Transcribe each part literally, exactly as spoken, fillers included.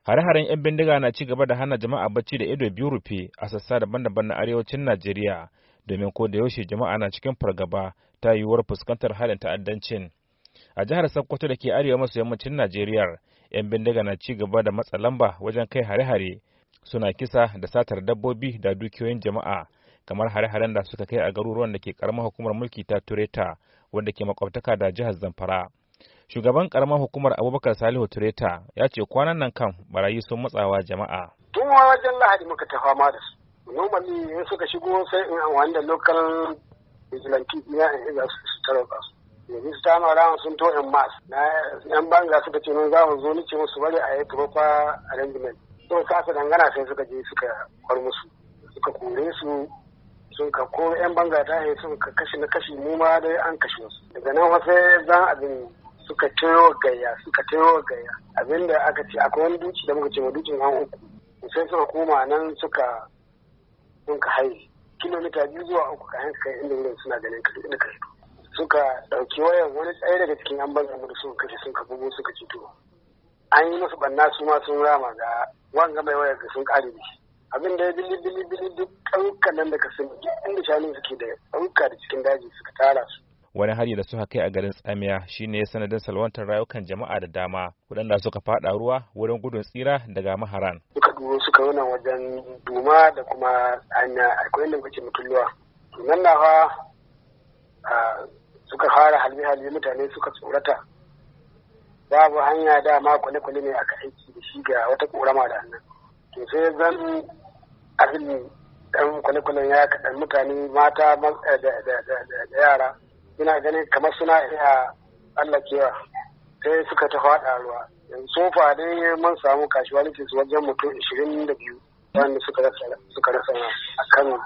Hare-haren 'yan bindiga na ci gaba da hana jama'a bacci da ido biyu rufe a sassa daban-daban na arewacin Najeriya, domin ko da yaushe jama'a na cikin fargaba ta yiwuwar fuskantar halin ta'addancin. A jihar Sokoto da ke arewa maso yammacin Najeriya, 'yan bindiga na ci gaba da matsa lamba wajen kai hare-hare, suna kisa da satar dabbobi da dukiyoyin jama'a, kamar hare-haren da suka kai a garuruwan da ke karamar hukumar mulki ta Tureta, wanda ke makwabtaka da jihar Zamfara. Shugaban karamar hukumar Abubakar Salihu Tureta ya ce kwanan nan kan barayi sun matsawa jama'a. Tun wajen Lahadi muka ta fama da su. Normally in suka shigo sai in amfani da local vigilante ya in za su tarauka su. Yanzu su tama ran sun to in mass. Na yan banga suka ce mun za mu zo ni ce musu bari a yi proper arrangement. To kasa dangana sai suka je suka kwar musu. Suka kore su sun ka ko yan banga ta yi sun ka kashi na kashi mu ma dai an kashe su. Daga nan wasu zan abin suka tayo gayya suka tayo gayya abinda aka ce akwai wani duci da muka ce ma dukin an uku sai suka koma nan suka sun ka haye kilomita biyu zuwa uku ka hanka kai inda wurin suna ganin ka inda ka fito suka dauki wayan wani tsaye daga cikin an banza mu da suka kashe sun ka bugo suka fito an yi musu banna su ma sun rama ga wanga mai wayar da sun kare da shi abin da ya bili bili bili duk ƙauyukan nan da ka sani duk inda shanu suke da ƙauyuka da cikin daji suka tara su. Wani hari da suka kai a garin Tsamiya shine ya sanadin salwantar rayukan jama'a da dama waɗanda suka fada ruwa wurin gudun tsira daga maharan. Suka duro suka yi wajen duma da kuma hanya akwai inda muke mutulluwa. Nan na fa suka fara halbe-halbe mutane suka tsorata. Babu hanya dama kwale-kwale ne aka aiki da shi ga wata ƙorama da hannun. To sai zan abin ɗan kwale-kwalen ya kaɗan mutane mata da yara. Ina ganin kamar suna iya tsallakewa sai suka ta faɗa ruwa yanzu sofa dai mun samu casualty su wajen mutum ashirin da biyu wanda suka rasa suka rasa a kan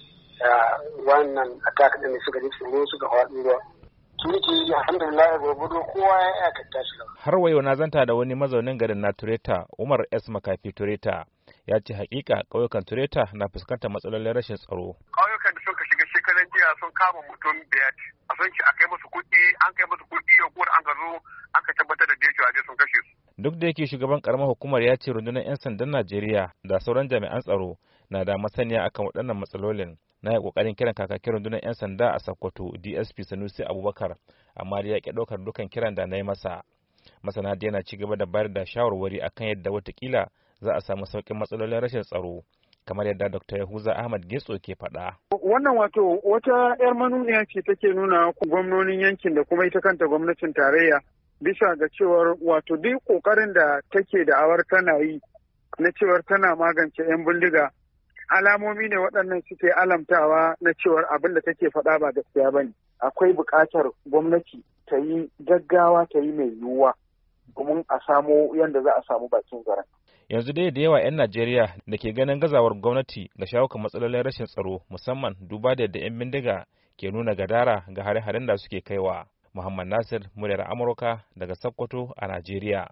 wannan attack din da suka ji tsoro suka faɗi ruwa turki alhamdulillah gobe kowa ya iya tashi har wayo na zanta da wani mazaunin garin na Tureta Umar S Makafi Tureta ya ce hakika ƙauyukan Tureta na fuskantar matsalolin rashin tsaro. Ƙauyukan da suka shiga shekaran jiya sun kama mutum biyar a sun ci a kai musu kuɗi an kai musu kuɗi yau ko an gazo aka tabbatar da jeji sun kashe su. Duk da yake shugaban karamar hukumar ya ce rundunar 'yan sandan Najeriya da sauran jami'an tsaro na da masaniya akan waɗannan matsalolin. Na yi ƙoƙarin kiran kakakin rundunar 'yan sanda a Sokoto D S P Sanusi Abubakar amma da ya ƙi ɗaukar dukan kiran da na yi masa. Masana da yana ci gaba da bayar da shawarwari akan yadda watakila za a samu sauƙin matsalolin rashin tsaro kamar yadda Dokta Yahuza Ahmad Getso ke faɗa. Wannan wato wata 'yar manuniya ce take nuna gwamnonin yankin da kuma ita kanta gwamnatin tarayya bisa ga cewar wato duk ƙoƙarin da take da awar tana yi na cewar tana magance 'yan bindiga alamomi ne waɗannan suke alamtawa na cewar abin da take faɗa ba gaskiya ba ne. Akwai buƙatar gwamnati ta yi gaggawa ta yi mai yiwuwa domin a samo yadda za a samu bakin zaren. Yanzu dai da yawa 'yan Najeriya da ke ganin gazawar gwamnati ga shawo kan matsalolin rashin tsaro musamman duba da yadda 'yan bindiga ke nuna gadara ga hare-haren da suke kaiwa. Muhammad Nasir, muryar Amurka daga Sokoto a Najeriya.